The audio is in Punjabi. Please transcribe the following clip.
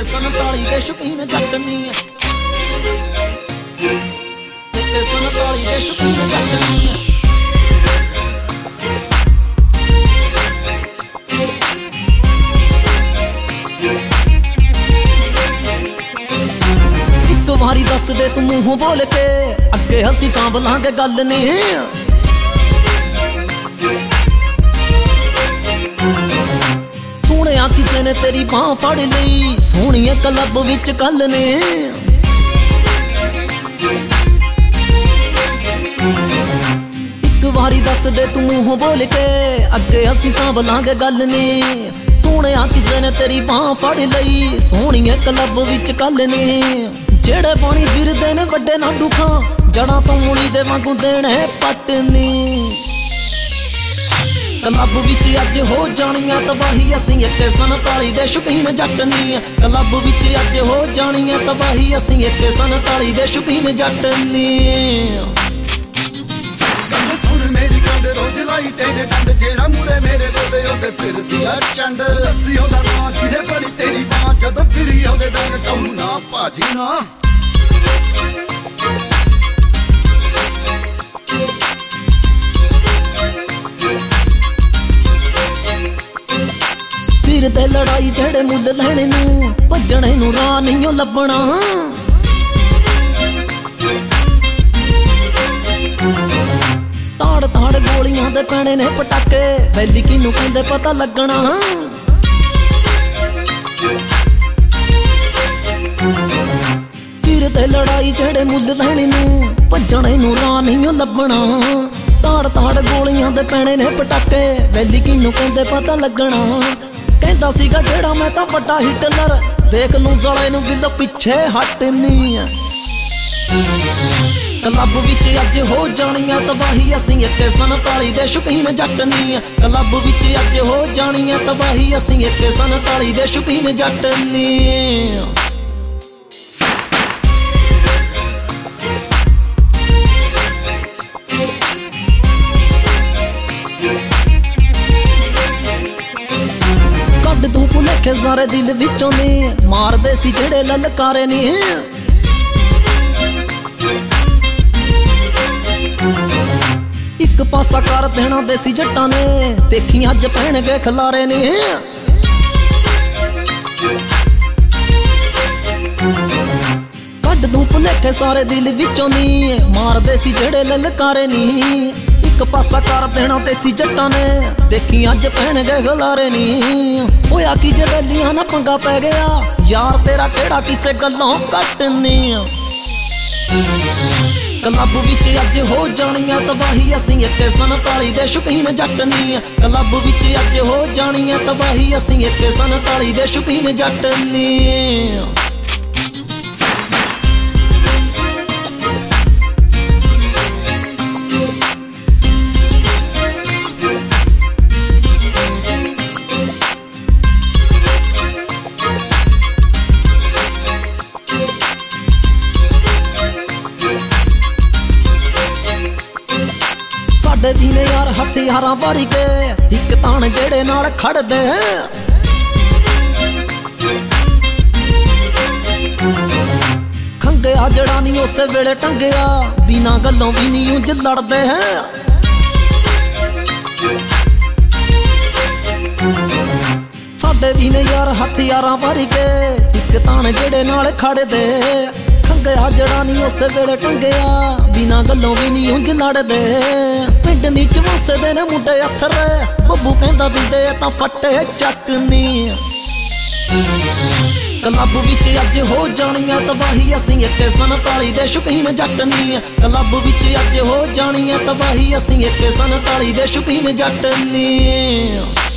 47 ਦੇ ਸ਼ੌਕੀਨ ਜੱਟ ਨੀ AK 47 ਦੇ ਸ਼ੌਕੀਨ ਜੱਟ ਨੀ ਇੱਕ ਵਾਰੀ ਦੱਸ ਦੇ ਤੂੰ ਮੂੰਹੋਂ ਬੋਲ ਕੇ ਅੱਗੇ ਹੱਸੀ ਸਾਂਭ ਲਾਂਗੇ ਗੱਲ ਨੀ ਸੁਣਿਆ ਕਿਸੇ ਨੇ ਤੇਰੀ ਬਾਂਹ ਫੜ ਲਈ ਸੋਹਣੀਏ ਕਲੱਬ ਵਿੱਚ ਕੱਲ ਨੇ ਇੱਕ ਵਾਰੀ ਦੱਸ ਦੇ ਤੂੰ ਮੂੰਹੋਂ ਬੋਲ ਕੇ ਅੱਗੇ ਹੱਸੀ ਸਾਂਭ ਲਾਂਗੇ ਗੱਲ ਨੀ ਸੁਣਿਆ ਕਿਸੇ ਨੇ ਤੇਰੀ ਬਾਂਹ ਫੜ ਲਈ ਸੋਹਣੀਏ ਕਲੱਬ ਵਿੱਚ ਕੱਲ ਨੇ ਜਿਹੜੇ ਪਾਣੀ ਫਿਰਦੇ ਨੇ ਵੱਡੇ ਨਾ ਦੁਖਾਂ ਜੜਾਂ ਤੋਂ ਮੂਲੀ ਦੇ ਵਾਂਗੂ ਦੇਣੇ ਪੱਟ ਨੀ ਕਲੱਬ ਵਿੱਚ ਅੱਜ ਹੋ ਜਾਣੀਆਂ ਤਬਾਹੀ ਅਸੀਂ AK 47 ਦੇ ਸ਼ੌਕੀਨ ਜੱਟ ਨੀ ਕਲੱਬ ਵਿੱਚ ਅੱਜ ਹੋ ਜਾਣੀਆਂ ਤਬਾਹੀ ਅਸੀਂ AK 47 ਦੇ ਸ਼ੌਕੀਨ ਜੱਟ ਨੀ ਸੁਣ ਮੇਰੀ ਕੰਡ ਰੋਜ਼ ਲਾਈ ਤੇਰੇ ਡੰਡ ਜਿਹੜਾ ਮੂਰੇ ਮੇਰੇ ਬੋਲੇ ਉਹਦੇ ਫਿਰਦੀ ਆ ਚੰਡ ਦੱਸੀ ਉਹਦਾ ਨਾਂ ਜਿਹਨੇ ਬੜੀ ਤੇਰੀ ਬਾਂਹ ਜਦੋਂ ਫਿਰੀ ਉਹਦੇ ਡੰਗ ਕਹੂੰ ਨਾ ਭਾਜੀ ਨਾ ਫਿਰ ਤੇ ਲੜਾਈ ਜਿਹੜੇ ਮੁੱਲ ਲੈਣੇ ਨੂੰ ਭੱਜਣੇ ਨੂੰ ਰਾਹ ਨਹੀਂ ਓ ਲੱਭਣਾ ਤਾੜ ਤਾੜ ਗੋਲੀਆਂ ਦੇ ਪੈਣੇ ਨੇ ਪਟਾਕੇ ਵੈਲੀ ਕਿਨੂੰ ਕਹਿੰਦੇ ਪਤਾ ਲੱਗਣਾ ਫਿਰ ਤੇ ਲੜਾਈ ਜਿਹੜੇ ਮੁੱਲ ਲੈਣੇ ਨੂੰ ਭੱਜਣੇ ਨੂੰ ਰਾਹ ਨਹੀਂ ਓ ਲੱਭਣਾ ਤਾੜ ਤਾੜ ਗੋਲੀਆਂ ਦੇ ਪੈਣੇ ਨੇ ਪਟਾਕੇ ਵੈਲੀ ਕਿਨੂੰ ਕਹਿੰਦੇ ਪਤਾ ਲੱਗਣਾ ਕਹਿੰਦਾ ਸੀਗਾ ਜਿਹੜਾ ਮੈਂ ਤਾਂ ਵੱਡਾ ਹਿਟਲਰ ਦੇਖ ਲੂੰ ਸਾਲੇ ਨੂੰ ਬਿੱਲ ਪਿੱਛੇ ਹਟਨੀ ਕਲੱਬ ਵਿੱਚ ਅੱਜ ਹੋ ਜਾਣੀਆਂ ਤਬਾਹੀ ਅਸੀਂ AK 47 ਦੇ ਸ਼ੌਕੀਨ ਜੱਟ ਨੀ ਕਲੱਬ ਵਿੱਚ ਅੱਜ ਹੋ ਜਾਣੀਆਂ ਤਬਾਹੀ ਅਸੀਂ AK 47 ਦੇ ਸ਼ੌਕੀਨ ਜੱਟ ਨੀ ਤੂੰ ਭੁਲੇਖੇ ਸਾਰੇ ਦਿਲ ਵਿੱਚੋਂ ਨੇ ਮਾਰਦੇ ਸੀ ਜਿਹੜੇ ਲਲਕਾਰੇ ਨੀ ਇੱਕ ਪਾਸਾ ਕਰ ਦੇਣਾ ਦੇ ਸੀ ਜੱਟਾਂ ਨੇ ਦੇਖੀ ਅੱਜ ਪੈਣਗੇ ਖਲਾਰੇ ਨੀ ਕੱਢ ਦੂੰ ਭੁਲੇਖੇ ਸਾਰੇ ਦਿਲ ਵਿੱਚੋਂ ਨੀ ਮਾਰਦੇ ਸੀ ਜਿਹੜੇ ਲਲਕਾਰੇ ਨੀ ਇੱਕ ਪਾਸਾ ਕਰ ਦੇਣਾ ਤੇ ਸੀ ਜੱਟਾਂ ਨੇ ਦੇਖੀ ਅੱਜ ਪੈਣਗੇ ਖਲਾਰੇ ਨੀ ਹੋਇਆ ਕੀ ਜੇ ਵੈਲੀਆਂ ਨਾ ਪੰਗਾ ਪੈ ਗਿਆ ਯਾਰ ਤੇਰਾ ਕਿਹੜਾ ਕਿਸੇ ਗੱਲੋਂ ਘੱਟ ਨੀ ਕਲੱਬ ਵਿੱਚ ਅੱਜ ਹੋ ਜਾਣੀਆਂ ਤਬਾਹੀ ਅਸੀਂ AK 47 ਦੇ ਸ਼ੌਕੀਨ ਜੱਟ ਨੀ ਕਲੱਬ ਵਿੱਚ ਅੱਜ ਹੋ ਜਾਣੀਆਂ ਤਬਾਹੀ ਅਸੀਂ AK 47 ਦੇ ਸ਼ੌਕੀਨ ਜੱਟ ਨੀ ਸਾਡੇ ਵੀ ਨੇ ਯਾਰ ਹਥਿਆਰਾਂ ਭਰੀ ਕੇ ਇੱਕ ਤਾਣ ਜਿਹੜੇ ਨਾਲ ਖੜਦੇ ਖੰਗਿਆ ਜੜਾ ਨਹੀਂ ਉਸੇ ਵੇਲੇ ਟੰਗਿਆ ਬਿਨਾਂ ਗੱਲੋਂ ਵੀ ਨਹੀਂ ਉਂਝ ਲੜਦੇ ਸਾਡੇ ਵੀ ਨੇ ਯਾਰ ਹਥਿਆਰਾਂ ਭਰੀ ਕੇ ਇੱਕ ਤਾਣ ਜਿਹੜੇ ਨਾਲ ਖੜਦੇ ਖੰਗਿਆ ਜੜਾ ਨਹੀਂ ਉਸੇ ਵੇਲੇ ਟੰਗਿਆ ਬਿਨਾਂ ਗੱਲੋਂ ਵੀ ਨਹੀਂ ਉਂਝ ਲੜਦੇ ਪਿੰਡ ਨੀ ਚ ਵਸਦੇ ਨੇ ਮੁੰਡੇ ਅੱਥਰ ਬੱਬੂ ਕਹਿੰਦਾ ਦਿੰਦੇ ਤਾਂ ਫੱਟੇ ਚੱਕਨੀ ਕਲੱਬ ਵਿੱਚ ਅੱਜ ਹੋ ਜਾਣੀਆਂ ਤਬਾਹੀ ਅਸੀਂ AK 47 ਦੇ ਸ਼ੌਕੀਨ ਜੱਟ ਨੀ ਕਲੱਬ ਵਿੱਚ ਅੱਜ ਹੋ ਜਾਣੀਆਂ ਤਬਾਹੀ ਅਸੀਂ AK 47 ਦੇ ਸ਼ੌਕੀਨ ਜੱਟ ਨੀ